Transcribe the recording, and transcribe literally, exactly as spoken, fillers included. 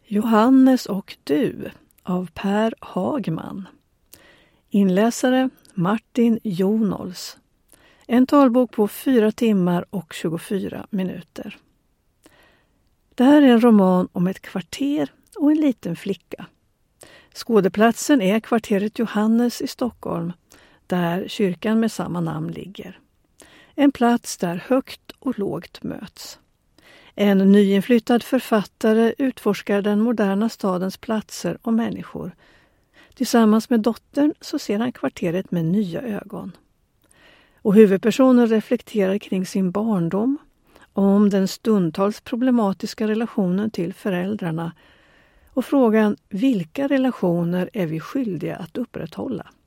Johannes och du av Per Hagman. Inläsare Martin Jonols. En talbok på fyra timmar och tjugofyra minuter. Det här är en roman om ett kvarter och en liten flicka. Skådeplatsen är kvarteret Johannes i Stockholm, där kyrkan med samma namn ligger. En plats där högt och lågt möts. En nyinflyttad författare utforskar den moderna stadens platser och människor. Tillsammans med dottern så ser han kvarteret med nya ögon. Och huvudpersonen reflekterar kring sin barndom, om den stundtals problematiska relationen till föräldrarna och frågan vilka relationer är vi skyldiga att upprätthålla.